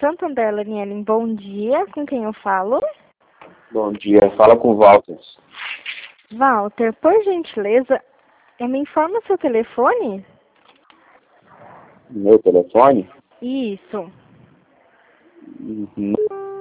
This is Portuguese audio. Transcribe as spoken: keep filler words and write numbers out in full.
Santander, Lanielen, bom dia. Com quem eu falo? Bom dia, fala com o Walter. Walter, por gentileza, eh, me informa o seu telefone? Meu telefone? Isso. Uhum.